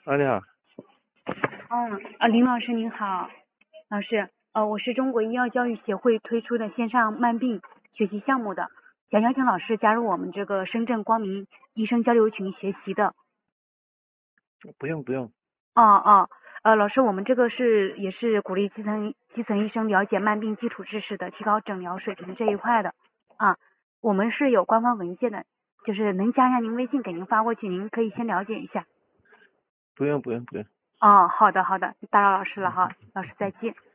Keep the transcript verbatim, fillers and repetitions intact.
啊，你好。 嗯，呃，林老师您好，老师，呃，我是中国医药教育协会推出的线上慢病学习项目的，想邀请老师加入我们这个深圳光明医生交流群学习的。 不用不用。 哦哦，呃，老师，我们这个是也是鼓励基层基层医生了解慢病基础知识的，提高诊疗水平这一块的啊。我们是有官方文件的，就是能加一下您微信给您发过去，您可以先了解一下。 不用不用不用。 哦，好的好的，打扰老师了哈，老师再见。